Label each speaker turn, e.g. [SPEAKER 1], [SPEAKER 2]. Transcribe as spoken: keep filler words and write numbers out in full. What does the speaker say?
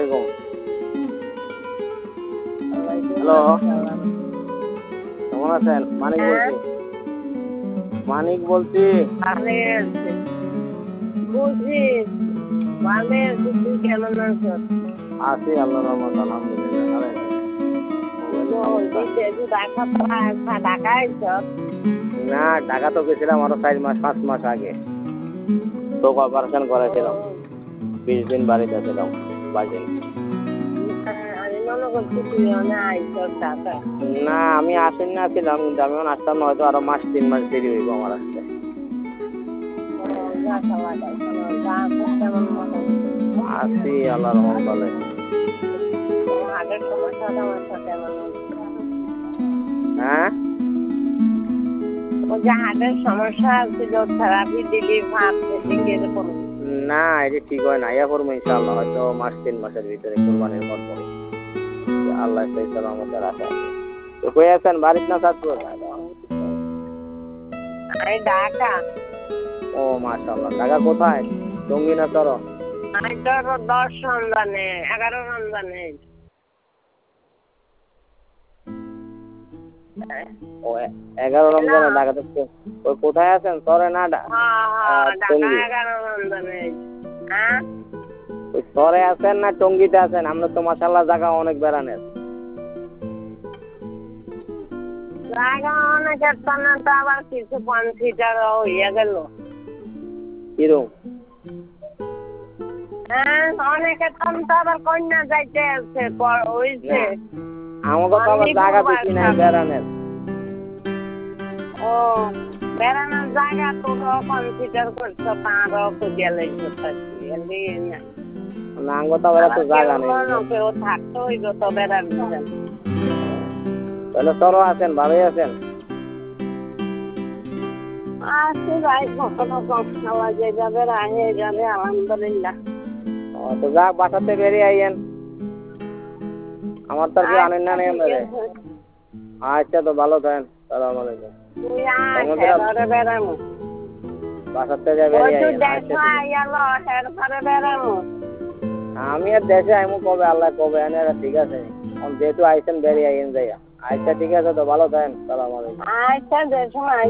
[SPEAKER 1] আলাইকুম। হ্যালো, কেমন আছেন? মানিক বলছি। মানিক বলছি।
[SPEAKER 2] বুঝি ভালো আছি, তুই কেমন আছো?
[SPEAKER 1] আছি আল্লাহর রহমত, আলহামদুলিল্লাহ। না, ঢাকা তো গেছিলাম আরো চার মাস পাঁচ মাস আগে। তো অপারেশন করেছিলাম, বিশ দিন বাড়িতে ছিলাম। বাইশ না, আমি আসেন না ছিলাম, কিন্তু আমি আসতাম না, হয়তো আরো মাস তিন মাস দেরি হইব আমার আসতে। আছি আল্লাহর রহমত বলে। হ্যাঁ,
[SPEAKER 2] হাটের সমস্যা ছিল, থেরাপি দিলি ভাবতেছি কিরকম।
[SPEAKER 1] না, এটা ঠিক হয় না। ইয়া করবো ইনশাআল্লাহ, হয়তো মাস তিন মাসের ভিতরে কুরবানির পর পরে আল্লাহ সেই সালামতে রাখে। তো কই আছেন, বাড়িতে না চাঁদপুর?
[SPEAKER 2] আমি ঢাকা।
[SPEAKER 1] ও মাশাআল্লাহ, ঢাকা কোথায়? টঙ্গী না চর?
[SPEAKER 2] আমি তোর দশ রমজানে এগারো রমজানে।
[SPEAKER 1] ও এগারো রমজানে ঢাকাতে। ওই কোথায় আছেন, চরে না টঙ্গী?
[SPEAKER 2] এগারো রমজানে। হ্যাঁ,
[SPEAKER 1] ওই চরে আছেন না টঙ্গীতে আছেন? আমরা তো মাশাআল্লাহ জায়গা অনেক বেড়ানের।
[SPEAKER 2] জায়গা অনেক, তো আবার কিছু কনসিডার হইয়া গেল।
[SPEAKER 1] কিরম?
[SPEAKER 2] হ্যাঁ, অনেকে তো আবার কন্যা যাইতে আছে হইছে।
[SPEAKER 1] আমাকে তো আবার জায়গা বেশি নাই বেড়ানের।
[SPEAKER 2] ও, বেড়ানোর জায়গা তো কনসিডার করছো, তারও খুঁজিয়া লাগবে।
[SPEAKER 1] না, আমাকে তো আবার এত জায়গা নেই।
[SPEAKER 2] কেউ থাকতে হইব তো বেড়ান।
[SPEAKER 1] তাহলে চরও আছেন, ভালোই আছেন?
[SPEAKER 2] আছি ভাই, কখনো কম খাওয়া যায় যাবে, রাহে যাবে, আলহামদুলিল্লাহ।
[SPEAKER 1] তো যাক, বাসাতে বেরিয়ে আইয়েন, আমার তো আর কি আনেন না নেই। আচ্ছা, তো ভালো থাকেন। সালাম আলাইকুম।
[SPEAKER 2] তুই আয়, ঘরে বেড়ামু।
[SPEAKER 1] বাসার থেকে বেরিয়ে আমি আর দেশে আইমু কবে, আল্লাহ কবে আনে, ঠিক আছে। যেহেতু আইসেন বেরিয়ে আইন যাইয়া। আচ্ছা ঠিক আছে, তো ভালো থাকেন। সালাম আলাইকুম।
[SPEAKER 2] আচ্ছা, যে সময়